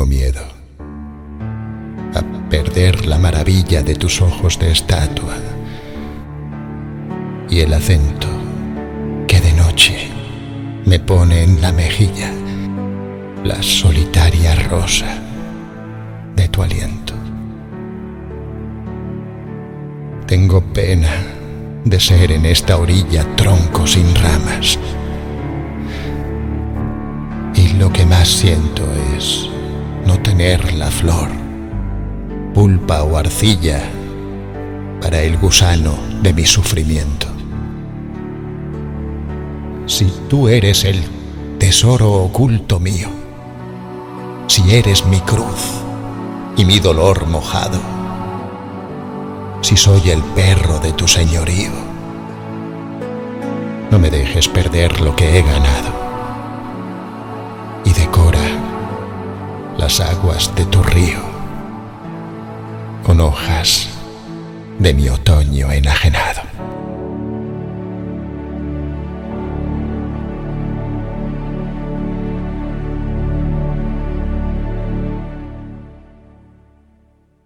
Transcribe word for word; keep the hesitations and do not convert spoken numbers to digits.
tengo miedo a perder la maravilla de tus ojos de estatua y el acento que de noche me pone en la mejilla la solitaria rosa de tu aliento. Tengo pena de ser en esta orilla tronco sin ramas, y lo que más siento es no tener la flor, pulpa o arcilla para el gusano de mi sufrimiento. Si tú eres el tesoro oculto mío, si eres mi cruz y mi dolor mojado, si soy el perro de tu señorío, no me dejes perder lo que he ganado y decora las aguas de tu río con hojas de mi otoño enajenado.